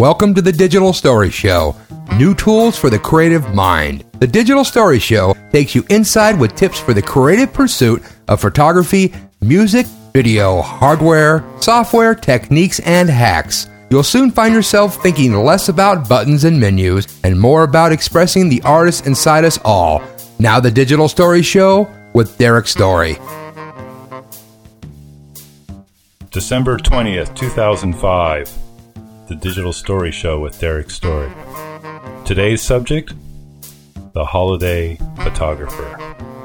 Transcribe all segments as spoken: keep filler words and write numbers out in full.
Welcome to the Digital Story Show, new tools for the creative mind. The Digital Story Show takes you inside with tips for the creative pursuit of photography, music, video, hardware, software, techniques, and hacks. You'll soon find yourself thinking less about buttons and menus and more about expressing the artist inside us all. Now the Digital Story Show with Derek Story. December twentieth, two thousand five. The Digital Story Show with Derek Story. Today's subject, the holiday photographer.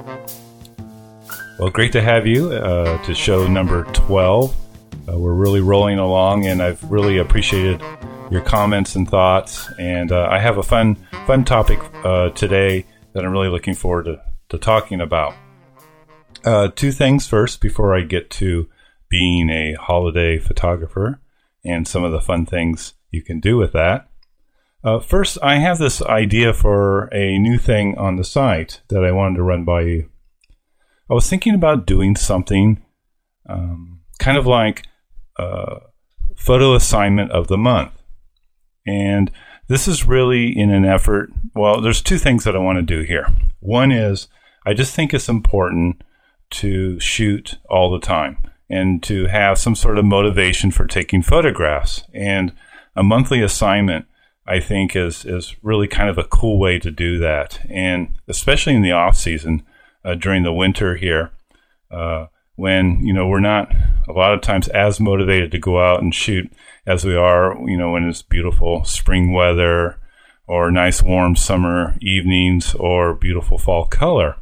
Well, great to have you uh, to show number twelve. Uh, we're really rolling along, and I've really appreciated your comments and thoughts. And uh, I have a fun, fun topic uh, today that I'm really looking forward to, to talking about. Uh, two things first before I get to being a holiday photographer and some of the fun things you can do with that. Uh, first, I have this idea for a new thing on the site that I wanted to run by you. I was thinking about doing something um, kind of like a photo assignment of the month. And this is really in an effort, well, there's two things that I want to do here. One is, I just think it's important to shoot all the time and to have some sort of motivation for taking photographs. And a monthly assignment, I think, is is really kind of a cool way to do that. And especially in the off season, uh, during the winter here, uh, when, you know, we're not a lot of times as motivated to go out and shoot as we are, you know, when it's beautiful spring weather or nice warm summer evenings or beautiful fall color.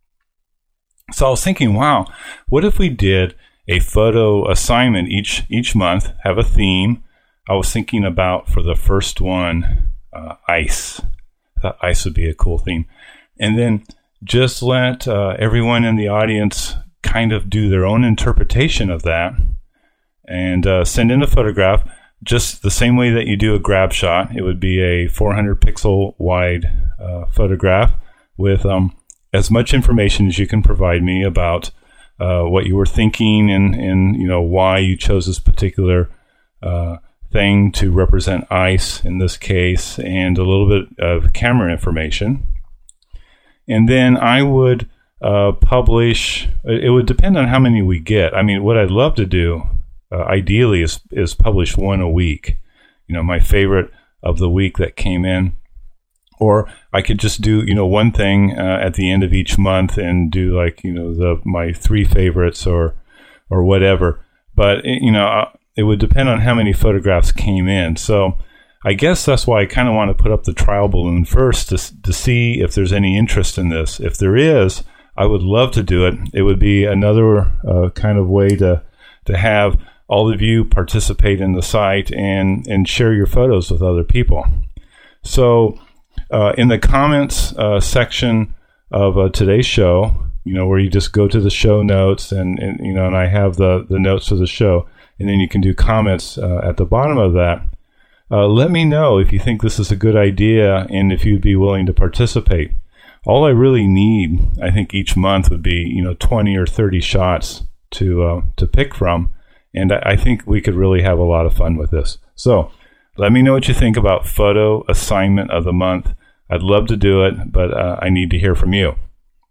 So I was thinking, wow, what if we did a photo assignment each each month, have a theme. I was thinking about, for the first one, uh, ice. I thought ice would be a cool theme. And then just let uh, everyone in the audience kind of do their own interpretation of that and uh, send in a photograph just the same way that you do a grab shot. It would be a four hundred pixel wide uh, photograph with um, as much information as you can provide me about Uh, what you were thinking and, and, you know, why you chose this particular uh, thing to represent ice in this case, and a little bit of camera information. And then I would uh, publish, it would depend on how many we get. I mean, what I'd love to do, uh, ideally, is, is publish one a week. You know, my favorite of the week that came in. Or I could just do, you know, one thing uh, at the end of each month and do, like, you know, the my three favorites or or whatever. But, you know, it would depend on how many photographs came in. So I guess that's why I kind of want to put up the trial balloon first to to see if there's any interest in this. If there is, I would love to do it. It would be another uh, kind of way to to have all of you participate in the site and, and share your photos with other people. So Uh, in the comments uh, section of uh, today's show, you know, where you just go to the show notes and, and you know, and I have the, the notes for the show, and then you can do comments uh, at the bottom of that. Uh, let me know if you think this is a good idea and if you'd be willing to participate. All I really need, I think, each month would be, you know, twenty or thirty shots to uh, to pick from, and I, I think we could really have a lot of fun with this. So let me know what you think about photo assignment of the month. I'd love to do it, but uh, I need to hear from you.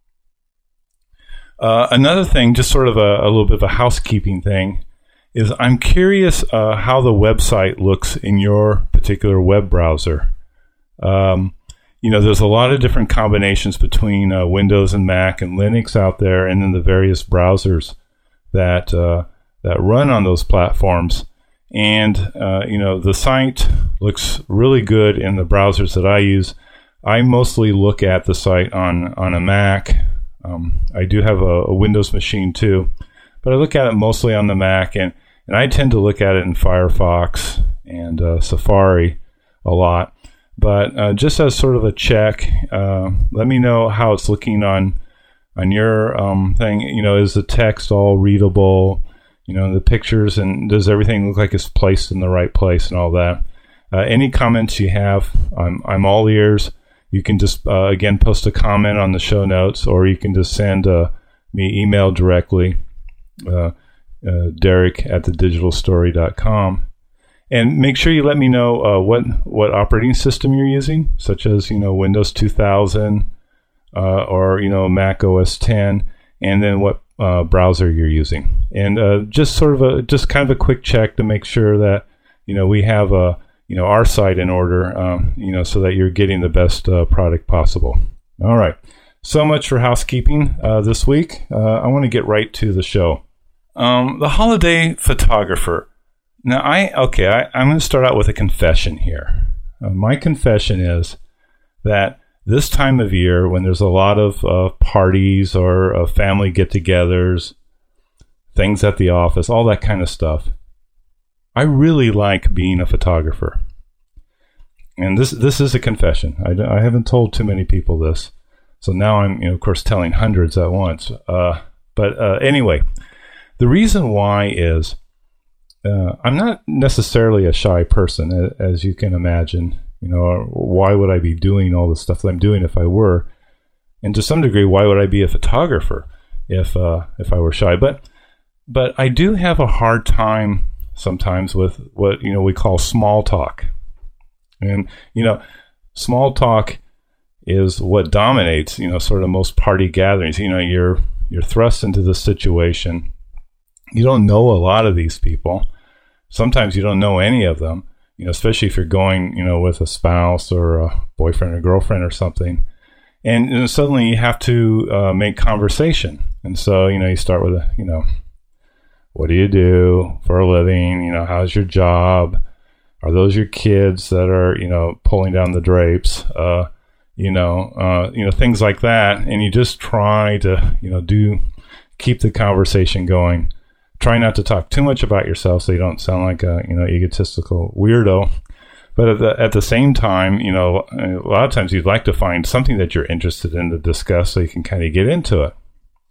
Uh, another thing, just sort of a, a little bit of a housekeeping thing, is I'm curious uh, how the website looks in your particular web browser. Um, you know, there's a lot of different combinations between uh, Windows and Mac and Linux out there, and then the various browsers that uh, that run on those platforms. And, uh, you know, the site looks really good in the browsers that I use. I mostly look at the site on, on a Mac. Um, I do have a, a Windows machine too, but I look at it mostly on the Mac, and, and I tend to look at it in Firefox and uh, Safari a lot. But uh, just as sort of a check, uh, let me know how it's looking on on your um, thing. You know, is the text all readable? You know, the pictures, and does everything look like it's placed in the right place and all that? Uh, any comments you have, I'm, I'm all ears. You can just, uh, again, post a comment on the show notes, or you can just send uh, me email directly, uh, uh, Derek at the digital story dot com. And make sure you let me know uh, what what operating system you're using, such as you know Windows two thousand uh, or you know Mac O S ten, and then what uh, browser you're using, and uh, just sort of a just kind of a quick check to make sure that you know we have a you know our site in order, um, you know, so that you're getting the best uh, product possible. All right, so much for housekeeping uh, this week. Uh, I want to get right to the show. Um, the holiday photographer. Now, I okay, I, I'm going to start out with a confession here. Uh, my confession is that this time of year, when there's a lot of uh, parties or uh, family get-togethers, things at the office, all that kind of stuff, I really like being a photographer. And this this is a confession. I, I haven't told too many people this, so now I'm, you know, of course, telling hundreds at once. Uh, but uh, anyway, the reason why is Uh, I'm not necessarily a shy person, as you can imagine. You know, why would I be doing all the stuff that I'm doing if I were? And to some degree, why would I be a photographer if uh, if I were shy? But but I do have a hard time sometimes with what you know we call small talk, and you know, small talk is what dominates you know sort of most party gatherings. You know, you're you're thrust into this situation. You don't know a lot of these people. Sometimes you don't know any of them, you know, especially if you're going, you know, with a spouse or a boyfriend or girlfriend or something. And, and suddenly you have to uh, make conversation. And so, you know, you start with, a, you know, what do you do for a living? You know, how's your job? Are those your kids that are, you know, pulling down the drapes? Uh, you know, uh, you know, things like that. And you just try to, you know, do keep the conversation going. Try not to talk too much about yourself so you don't sound like a you know egotistical weirdo. But at the, at the same time, you know, a lot of times you'd like to find something that you're interested in to discuss so you can kind of get into it.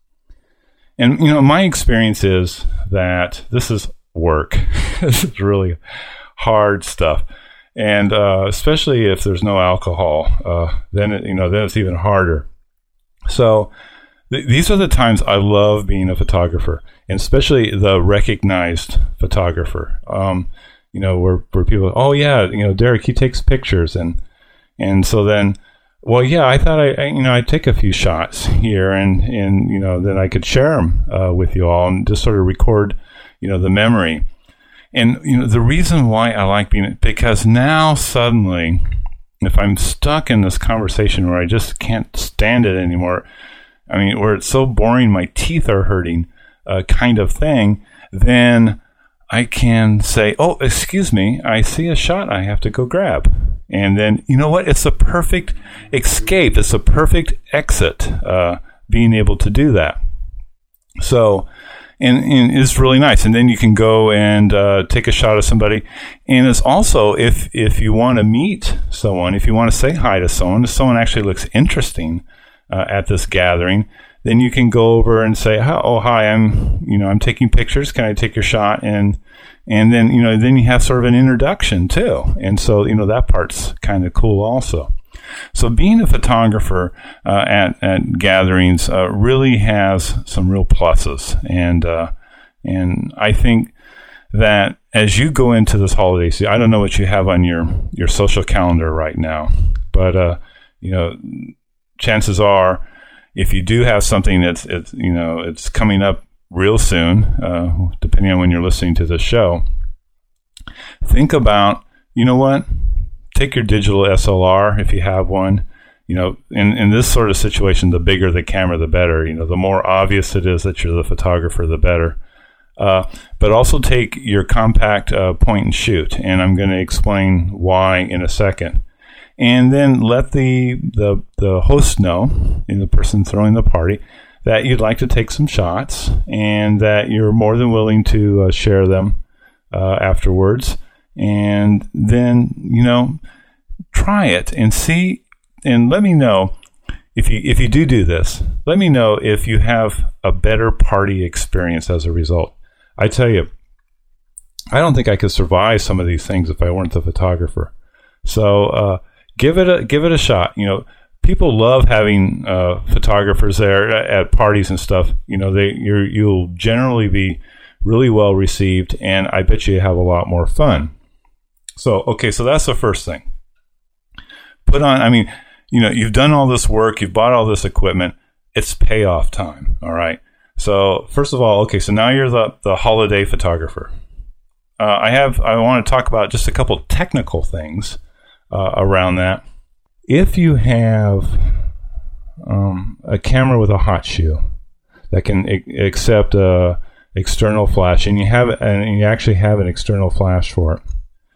And, you know, my experience is that this is work. This is really hard stuff. And uh, especially if there's no alcohol, uh, then, it, you know, then it's even harder. So th- these are the times I love being a photographer, and especially the recognized photographer. Um, you know, where, where people, oh yeah, you know, Derek, he takes pictures. And, and so then, well, yeah, I thought I, I you know, I'd take a few shots here and, and, you know, then I could share them uh, with you all and just sort of record, you know, the memory. And, you know, the reason why I like being, because now suddenly, if I'm stuck in this conversation where I just can't stand it anymore, I mean, where it's so boring, my teeth are hurting, uh, kind of thing, then I can say, oh, excuse me, I see a shot I have to go grab. And then, you know what? It's a perfect escape. It's a perfect exit, uh, being able to do that. So, and, and it's really nice. And then you can go and uh, take a shot of somebody. And it's also, if if you want to meet someone, if you want to say hi to someone, if someone actually looks interesting uh, at this gathering, then you can go over and say, oh, hi, I'm, you know, I'm taking pictures. Can I take your shot? And, and then, you know, then you have sort of an introduction too. And so, you know, that part's kind of cool also. So being a photographer uh, at, at gatherings uh, really has some real pluses. And, uh, and I think that as you go into this holiday season, I don't know what you have on your, your social calendar right now, but, uh, you know, chances are, if you do have something that's, it's, you know, it's coming up real soon, uh, depending on when you're listening to the show, think about, you know what, take your digital S L R if you have one. You know, in, in this sort of situation, the bigger the camera, the better. You know, the more obvious it is that you're the photographer, the better. Uh, but also take your compact uh, point and shoot, and I'm going to explain why in a second. And then let the, the the host know, you know, the person throwing the party, that you'd like to take some shots and that you're more than willing to uh, share them uh, afterwards. And then, you know, try it and see, and let me know if you if you do do this. Let me know if you have a better party experience as a result. I tell you, I don't think I could survive some of these things if I weren't the photographer. So, uh, Give it a give it a shot. You know, people love having uh, photographers there at parties and stuff. You know, they you're, you'll generally be really well received, and I bet you have a lot more fun. So, okay, so that's the first thing. Put on, I mean, you know, you've done all this work, you've bought all this equipment, it's payoff time, all right? So, first of all, okay, so now you're the, the holiday photographer. Uh, I have, I want to talk about just a couple technical things uh, around that. If you have um, a camera with a hot shoe that can I- accept a external flash, and you have, and you actually have an external flash for it,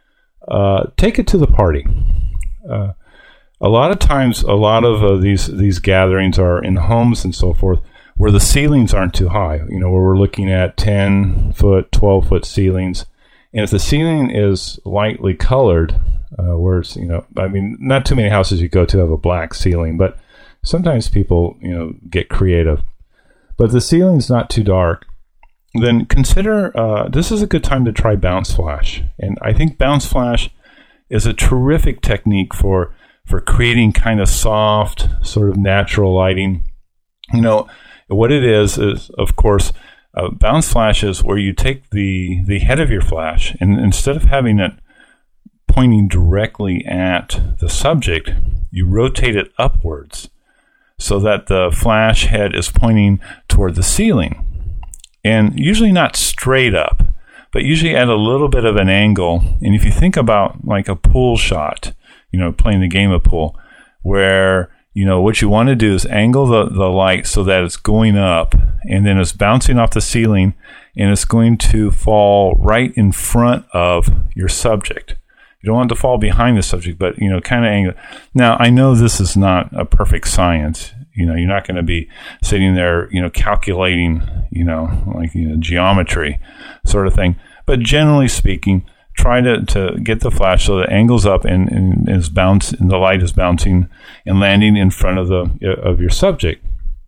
uh, take it to the party. Uh, a lot of times, a lot of uh, these these gatherings are in homes and so forth, where the ceilings aren't too high. You know, where we're looking at ten foot, twelve foot ceilings, and if the ceiling is lightly colored, uh, where it's, you know, I mean, not too many houses you go to have a black ceiling, but sometimes people, you know, get creative. But if the ceiling's not too dark, then consider uh, this is a good time to try bounce flash. And I think bounce flash is a terrific technique for for creating kind of soft, sort of natural lighting. You know, what it is is, of course, uh, bounce flash is where you take the the head of your flash, and instead of having it pointing directly at the subject, you rotate it upwards so that the flash head is pointing toward the ceiling. And usually not straight up, but usually at a little bit of an angle. And if you think about like a pool shot, you know, playing the game of pool, where, you know, what you want to do is angle the, the light so that it's going up, and then it's bouncing off the ceiling, and it's going to fall right in front of your subject. You don't want it to fall behind the subject, but, you know, kind of angle. Now, I know this is not a perfect science. You know, you're not going to be sitting there, you know, calculating, you know, like, you know, geometry sort of thing. But generally speaking, try to, to get the flash so the angle's up and, and is bounce, and the light is bouncing and landing in front of the of your subject.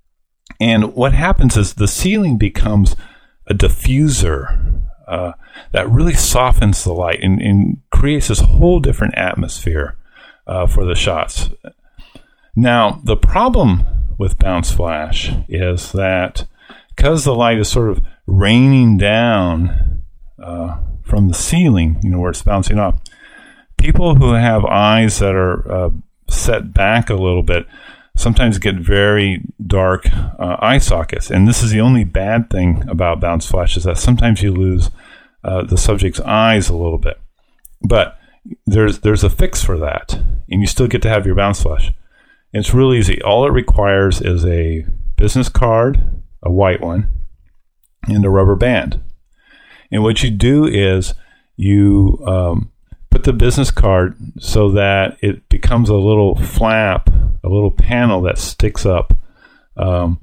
And what happens is the ceiling becomes a diffuser uh, that really softens the light and, and creates this whole different atmosphere uh, for the shots. Now, the problem with bounce flash is that because the light is sort of raining down uh, from the ceiling, you know, where it's bouncing off, people who have eyes that are uh, set back a little bit sometimes get very dark uh, eye sockets. And this is the only bad thing about bounce flash, is that sometimes you lose uh, the subject's eyes a little bit. But there's there's a fix for that, and you still get to have your bounce flash. It's real easy. All it requires is a business card, a white one, and a rubber band. And what you do is you um, put the business card so that it becomes a little flap, a little panel that sticks up um,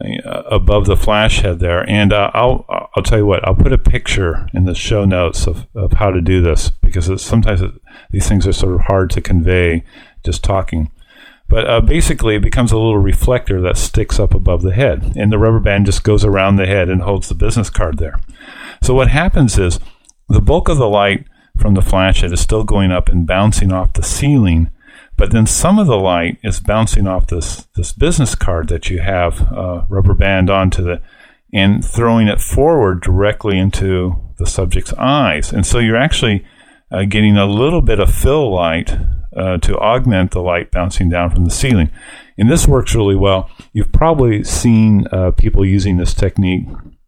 above the flash head there. And uh, I'll I'll tell you what, I'll put a picture in the show notes of, of how to do this, because it's, sometimes it, these things are sort of hard to convey just talking. But uh, basically, it becomes a little reflector that sticks up above the head, and the rubber band just goes around the head and holds the business card there. So what happens is the bulk of the light from the flash head is still going up and bouncing off the ceiling, but then some of the light is bouncing off this, this business card that you have uh, rubber band onto the, and throwing it forward directly into the subject's eyes. And so you're actually uh, getting a little bit of fill light Uh, to augment the light bouncing down from the ceiling. And this works really well. You've probably seen uh, people using this technique.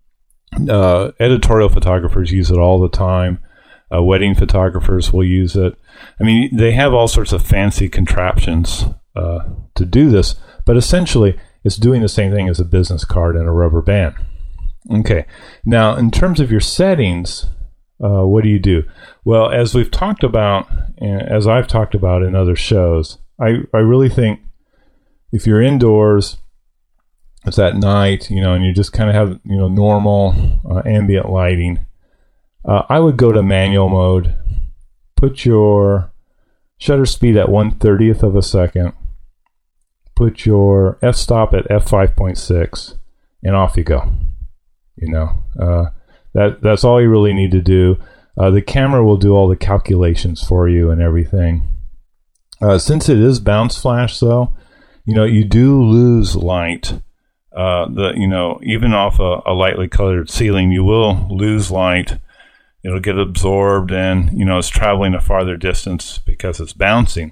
Uh, editorial photographers use it all the time. Uh, wedding photographers will use it. I mean, they have all sorts of fancy contraptions uh, to do this, but essentially it's doing the same thing as a business card and a rubber band. Okay. Now, in terms of your settings, Uh, what do you do? Well, as we've talked about, as I've talked about in other shows, I, I really think if you're indoors, it's at night, you know, and you just kind of have, you know, normal uh, ambient lighting, uh, I would go to manual mode, put your shutter speed at one thirtieth of a second, put your f-stop at f five point six, and off you go, you know. Uh, That that's all you really need to do. Uh, the camera will do all the calculations for you and everything. Uh, since it is bounce flash, though, you know, you do lose light. Uh, the you know, even off a, a lightly colored ceiling, you will lose light it'll get absorbed and, you know, it's traveling a farther distance because it's bouncing.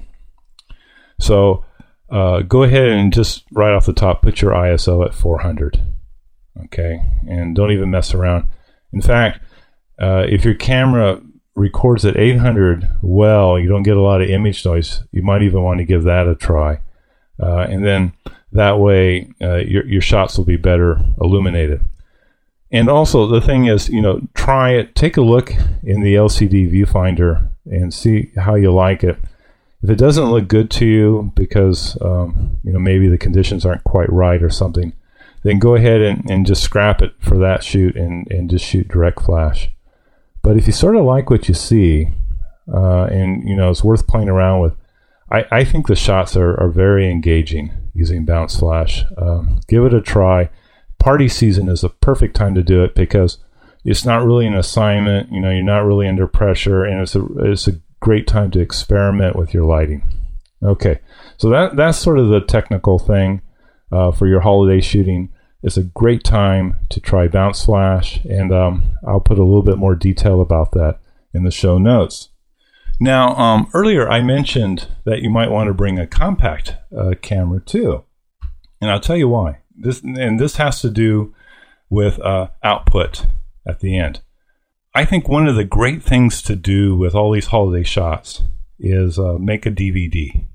So uh, go ahead and just right off the top, put your I S O at four hundred. Okay, and don't even mess around. In fact, uh, if your camera records at eight hundred well, you don't get a lot of image noise, you might even want to give that a try. Uh, and then that way uh, your, your shots will be better illuminated. And also the thing is, you know, try it, take a look in the L C D viewfinder and see how you like it. If it doesn't look good to you because, um, you know, maybe the conditions aren't quite right or something, then go ahead and, and just scrap it for that shoot and, and just shoot direct flash. But if you sort of like what you see, uh, and, you know, it's worth playing around with, I, I think the shots are, are very engaging using bounce flash. Um, give it a try. Party season is a perfect time to do it because it's not really an assignment. You know, you're not really under pressure, and it's a it's a great time to experiment with your lighting. Okay, so that that's sort of the technical thing uh, for your holiday shooting. It's a great time to try bounce flash, and um, I'll put a little bit more detail about that in the show notes. Now, um, earlier I mentioned that you might want to bring a compact uh, camera too, and I'll tell you why. This and this has to do with uh, output at the end. I think one of the great things to do with all these holiday shots is uh, make a D V D.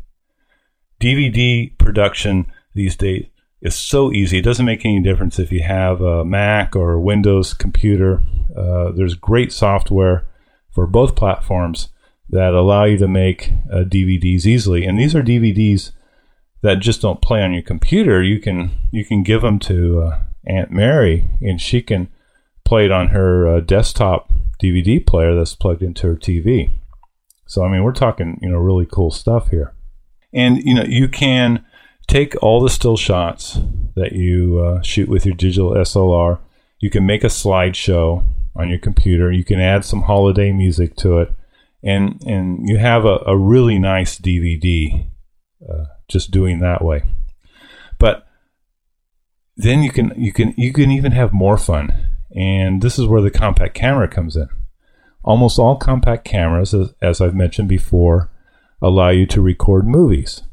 D V D production these days is so easy. It doesn't make any difference if you have a Mac or a Windows computer. Uh, there's great software for both platforms that allow you to make uh, D V Ds easily. And these are D V Ds that just don't play on your computer. You can you can give them to uh, Aunt Mary, and she can play it on her uh, desktop D V D player that's plugged into her T V. So I mean, we're talking, you know, really cool stuff here. And you know, you can take all the still shots that you uh, shoot with your digital S L R. You can make a slideshow on your computer. You can add some holiday music to it, and and you have a, a really nice D V D. Uh, just doing that way. But then you can you can you can even have more fun, and this is where the compact camera comes in. Almost all compact cameras, as, as I've mentioned before, allow you to record movies,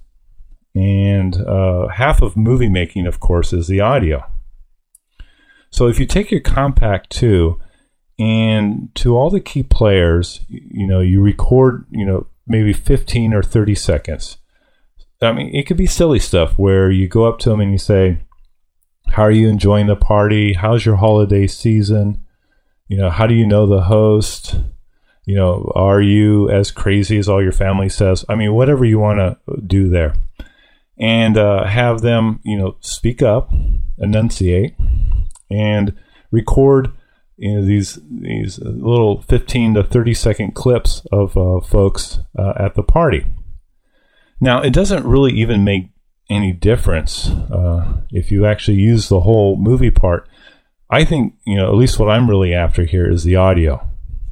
and uh, half of movie making, of course, is the audio. So if you take your compact too, and to all the key players, you know, you record, you know, maybe fifteen or thirty seconds. I mean, it could be silly stuff where you go up to them and you say, how are you enjoying the party? How's your holiday season? You know, how do you know the host? You know, are you as crazy as all your family says? I mean, whatever you want to do there. And uh, have them, you know, speak up, enunciate, and record, you know, these these little fifteen to thirty second clips of uh, folks uh, at the party. Now, it doesn't really even make any difference uh, if you actually use the whole movie part. I think, you know, at least what I'm really after here is the audio.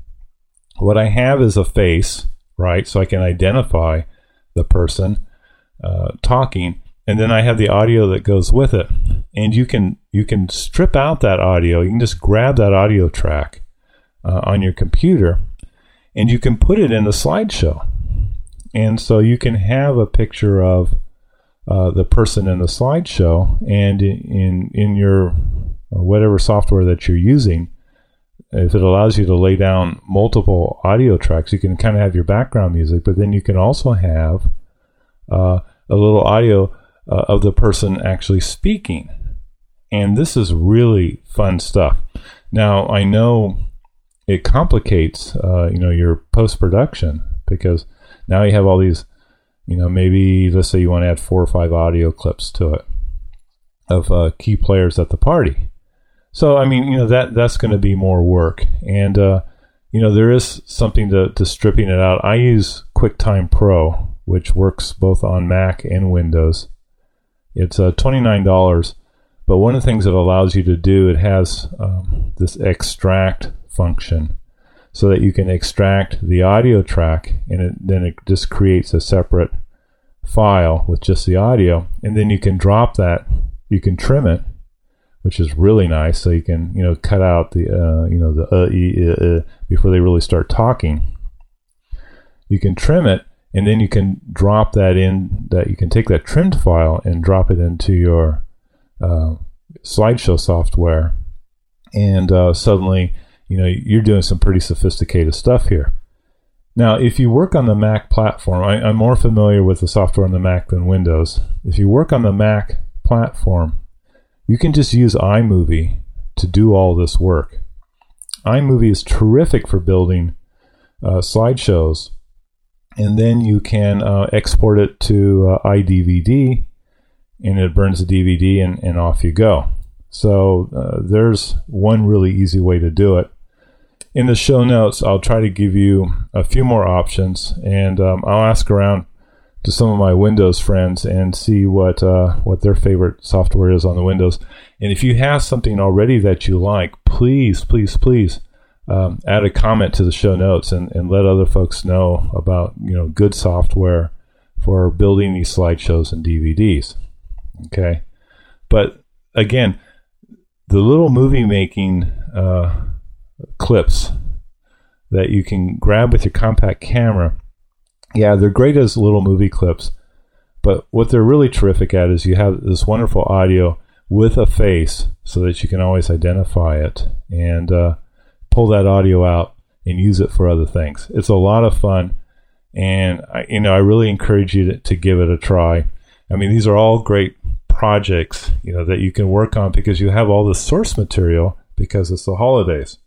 What I have is a face, right? So I can identify the person uh, talking, and then I have the audio that goes with it. And you can you can strip out that audio. You can just grab that audio track uh, on your computer, and you can put it in the slideshow. And so you can have a picture of uh, the person in the slideshow, and in, in in your uh, whatever software that you're using, if it allows you to lay down multiple audio tracks, you can kind of have your background music, but then you can also have uh, a little audio uh, of the person actually speaking. And this is really fun stuff. Now, I know it complicates uh, you know, your post-production, because now you have all these, you know, maybe let's say you want to add four or five audio clips to it of uh, key players at the party. So, I mean, you know, that that's going to be more work. And, uh, you know, there is something to, to stripping it out. I use QuickTime Pro, which works both on Mac and Windows. It's uh, twenty-nine dollars. But one of the things it allows you to do, it has um, this extract function, so that you can extract the audio track, and it, then it just creates a separate file with just the audio, and then you can drop that, you can trim it which is really nice. So you can, you know, cut out the, uh, you know, the uh, e, uh, uh, before they really start talking. You can trim it, and then you can drop that in, that you can take that trimmed file and drop it into your uh, slideshow software. And uh, suddenly, you know, you're doing some pretty sophisticated stuff here. Now, if you work on the Mac platform, I, I'm more familiar with the software on the Mac than Windows. If you work on the Mac platform, you can just use iMovie to do all this work. iMovie is terrific for building uh, slideshows, and then you can uh, export it to uh, iDVD, and it burns the D V D, and, and off you go. So uh, there's one really easy way to do it. In the show notes, I'll try to give you a few more options, and um, I'll ask around to some of my Windows friends and see what uh, what their favorite software is on the Windows. And if you have something already that you like, please, please, please um, add a comment to the show notes and, and let other folks know about, you know, good software for building these slideshows and D V Ds. Okay, but again, the little movie making uh, clips that you can grab with your compact camera, yeah, they're great as little movie clips, but what they're really terrific at is you have this wonderful audio with a face so that you can always identify it and uh, pull that audio out and use it for other things. It's a lot of fun, and I, you know, I really encourage you to, to give it a try. I mean, these are all great projects, you know, that you can work on because you have all the source material because it's the holidays.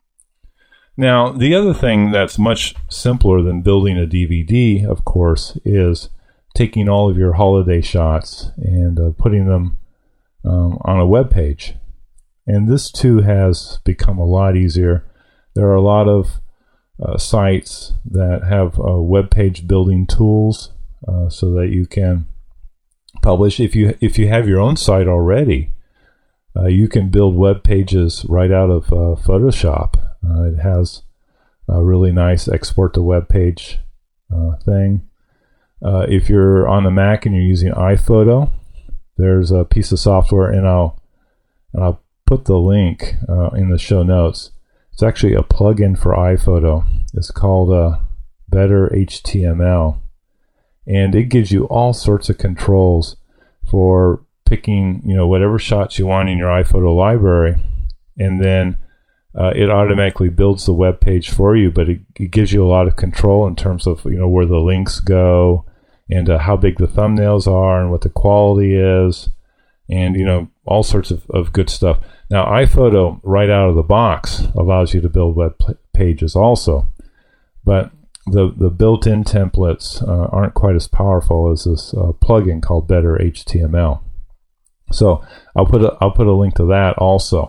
Now, the other thing that's much simpler than building a D V D, of course, is taking all of your holiday shots and uh, putting them um, on a web page. And this, too, has become a lot easier. There are a lot of uh, sites that have uh, web page building tools uh, so that you can publish. If you if you have your own site already, uh, you can build web pages right out of uh, Photoshop. Uh, it has a really nice export to web page uh, thing. Uh, if you're on the Mac and you're using iPhoto, there's a piece of software, and I'll and I'll put the link uh, in the show notes. It's actually a plugin for iPhoto. It's called uh, Better H T M L. And it gives you all sorts of controls for picking, you know, whatever shots you want in your iPhoto library, and then uh, it automatically builds the web page for you. But it, it gives you a lot of control in terms of, you know, where the links go, and uh, how big the thumbnails are, and what the quality is, and, you know, all sorts of, of good stuff. Now, iPhoto right out of the box allows you to build web pages also, but The, the built-in templates uh, aren't quite as powerful as this uh, plugin called Better H T M L. So I'll put a, I'll put a link to that also.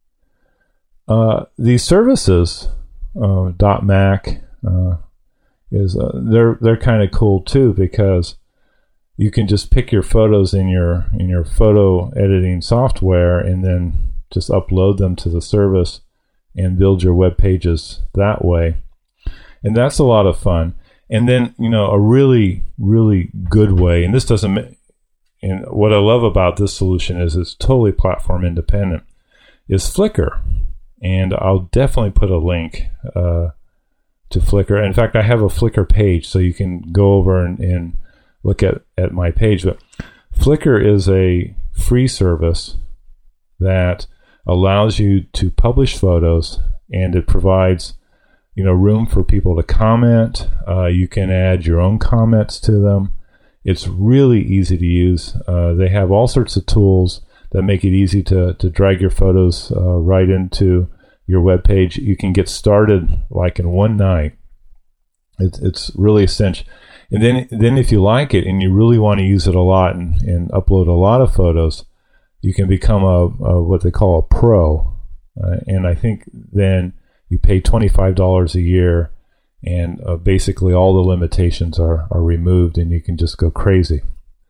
Uh, these services, uh, .Mac, uh, is uh, they're they're kind of cool too, because you can just pick your photos in your in your photo editing software and then just upload them to the service and build your web pages that way. And that's a lot of fun. And then, you know, a really, really good way, and this doesn't, and what I love about this solution is it's totally platform independent, is Flickr. And I'll definitely put a link uh, to Flickr. In fact, I have a Flickr page, so you can go over and, and look at, at my page. But Flickr is a free service that allows you to publish photos, and it provides, you know, room for people to comment. Uh, you can add your own comments to them. It's really easy to use. Uh, they have all sorts of tools that make it easy to, to drag your photos uh, right into your web page. You can get started like in one night. It's it's really a cinch. And then then if you like it and you really want to use it a lot and, and upload a lot of photos, you can become a, a what they call a pro. Uh, and I think then you pay twenty-five dollars a year, and uh, basically all the limitations are, are removed, and you can just go crazy.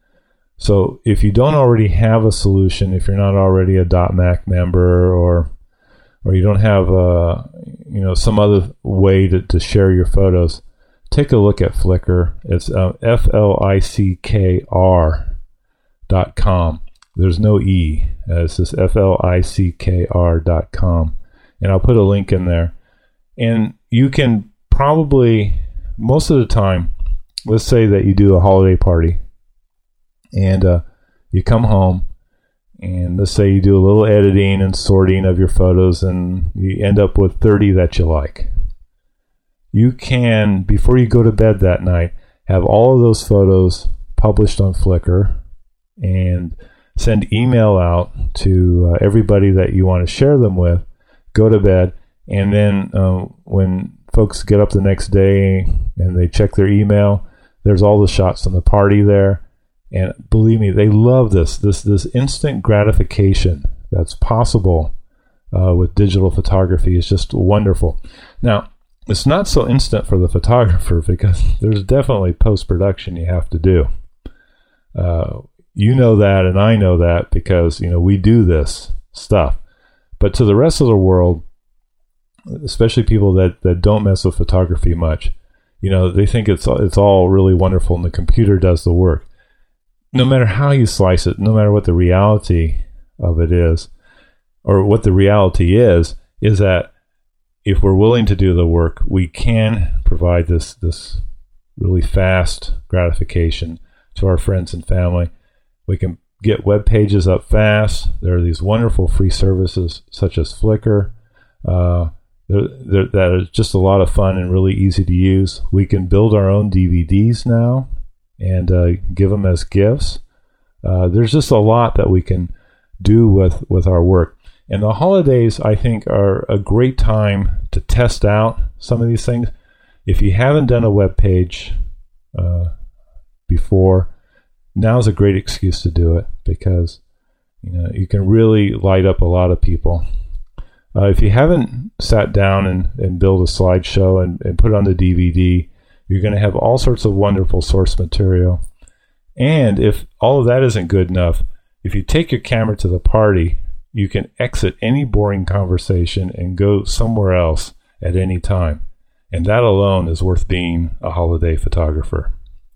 So if you don't already have a solution, if you're not already a .Mac member, or or you don't have a, you know, some other way to, to share your photos, take a look at Flickr. It's uh, F L I C K R dot com. There's no E. Uh, it's just F L I C K R dot com. And I'll put a link in there. And you can probably, most of the time, let's say that you do a holiday party and uh, you come home and let's say you do a little editing and sorting of your photos and you end up with thirty that you like. You can, before you go to bed that night, have all of those photos published on Flickr and send email out to uh, everybody that you want to share them with, go to bed, and then uh, when folks get up the next day and they check their email, there's all the shots from the party there. And believe me, they love this, this, this instant gratification that's possible uh, with digital photography is just wonderful. Now, it's not so instant for the photographer because there's definitely post-production you have to do. Uh, you know that, and I know that because, you know, we do this stuff. But to the rest of the world, especially people that, that don't mess with photography much, you know, they think it's it's all really wonderful and the computer does the work. No matter how you slice it, no matter what the reality of it is, or what the reality is, is that if we're willing to do the work, we can provide this this really fast gratification to our friends and family. We can get web pages up fast. There are these wonderful free services such as Flickr. Uh, they're, they're, that are just a lot of fun and really easy to use. We can build our own D V Ds now and uh, give them as gifts. Uh, there's just a lot that we can do with, with our work. And the holidays, I think, are a great time to test out some of these things. If you haven't done a web page uh, before, now's a great excuse to do it because you know you can really light up a lot of people. Uh, if you haven't sat down and, and build a slideshow and, and put it on the D V D, you're going to have all sorts of wonderful source material. And if all of that isn't good enough, if you take your camera to the party, you can exit any boring conversation and go somewhere else at any time. And that alone is worth being a holiday photographer.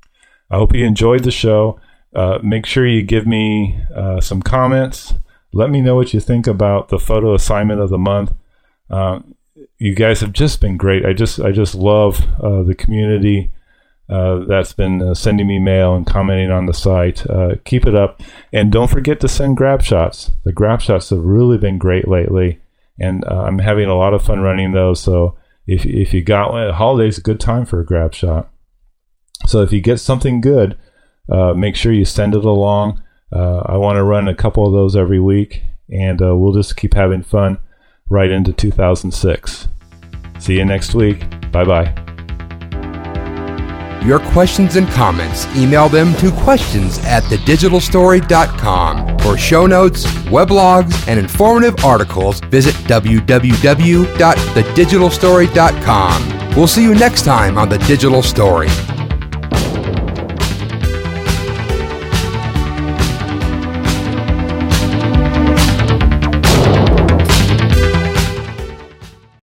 I hope you enjoyed the show. Uh, make sure you give me uh, some comments. Let me know what you think about the photo assignment of the month. Uh, you guys have just been great. I just I just love uh, the community uh, that's been uh, sending me mail and commenting on the site. Uh, keep it up. And don't forget to send grab shots. The grab shots have really been great lately. And uh, I'm having a lot of fun running those. So if, if you got one, holiday's a good time for a grab shot. So if you get something good, uh, make sure you send it along. Uh, I want to run a couple of those every week, and uh, we'll just keep having fun right into two thousand six. See you next week. Bye-bye. Your questions and comments, email them to questions at the digital story dot com. For show notes, weblogs, and informative articles, visit w w w dot the digital story dot com. We'll see you next time on The Digital Story.